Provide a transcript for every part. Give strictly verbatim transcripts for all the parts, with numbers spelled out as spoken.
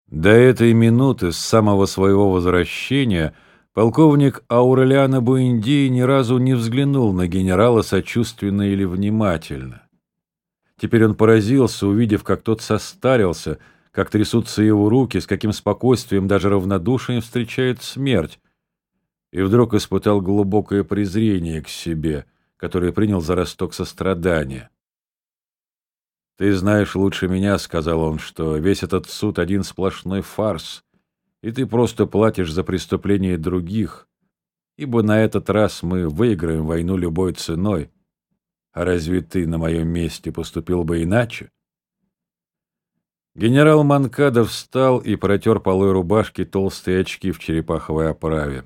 До этой минуты, с самого своего возвращения, полковник Аурелиано Буэндиа ни разу не взглянул на генерала сочувственно или внимательно. Теперь он поразился, увидев, как тот состарился, как трясутся его руки, с каким спокойствием, даже равнодушием встречает смерть, и вдруг испытал глубокое презрение к себе, которое принял за росток сострадания. «Ты знаешь лучше меня, — сказал он, — что весь этот суд один сплошной фарс, и ты просто платишь за преступления других, ибо на этот раз мы выиграем войну любой ценой. А разве ты на моем месте поступил бы иначе?» Генерал Монкадо встал и протер полой рубашки толстые очки в черепаховой оправе.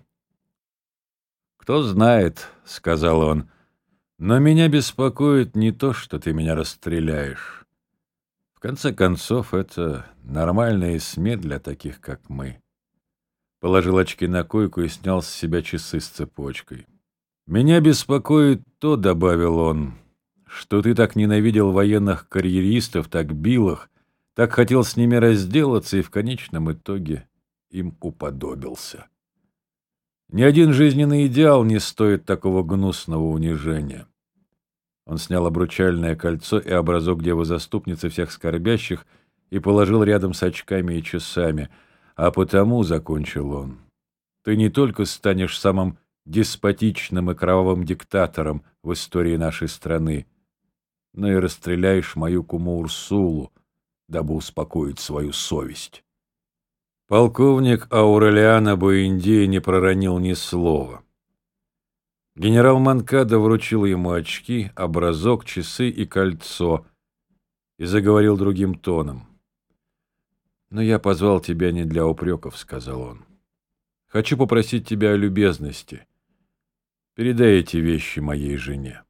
«Кто знает, — сказал он, — но меня беспокоит не то, что ты меня расстреляешь. В конце концов, это нормальная смерть для таких, как мы». Положил очки на койку и снял с себя часы с цепочкой. «Меня беспокоит то, — добавил он, — что ты так ненавидел военных карьеристов, так бил их, так хотел с ними разделаться и в конечном итоге им уподобился. Ни один жизненный идеал не стоит такого гнусного унижения». Он снял обручальное кольцо и образок девы-заступницы всех скорбящих и положил рядом с очками и часами. «А потому, — закончил он, — ты не только станешь самым деспотичным и кровавым диктатором в истории нашей страны, но и расстреляешь мою куму Урсулу, дабы успокоить свою совесть». Полковник Аурелиано Буэндиа не проронил ни слова. Генерал Монкадо вручил ему очки, образок, часы и кольцо и заговорил другим тоном. «Но я позвал тебя не для упреков, — сказал он. Хочу попросить тебя о любезности. Передай эти вещи моей жене».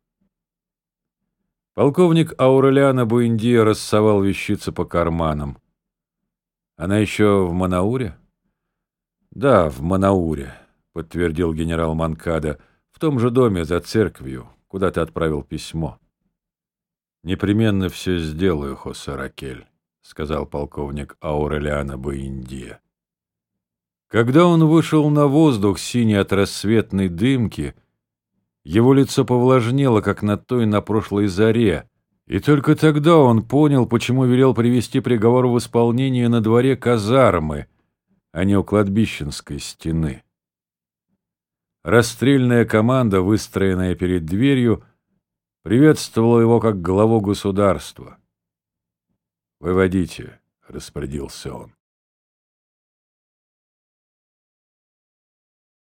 Полковник Аурелиано Буэндиа рассовал вещицы по карманам. «Она еще в Манауре?» «Да, в Манауре», — подтвердил генерал Монкадо, — «в том же доме за церковью, куда ты отправил письмо». «Непременно все сделаю, Хосе Ракель», — сказал полковник Аурелиано Буэндиа. Когда он вышел на воздух, синий от рассветной дымки, его лицо повлажнело, как на той на прошлой заре, и только тогда он понял, почему велел привести приговор в исполнение на дворе казармы, а не у кладбищенской стены. Расстрельная команда, выстроенная перед дверью, приветствовала его как главу государства. «Выводите», — распорядился он.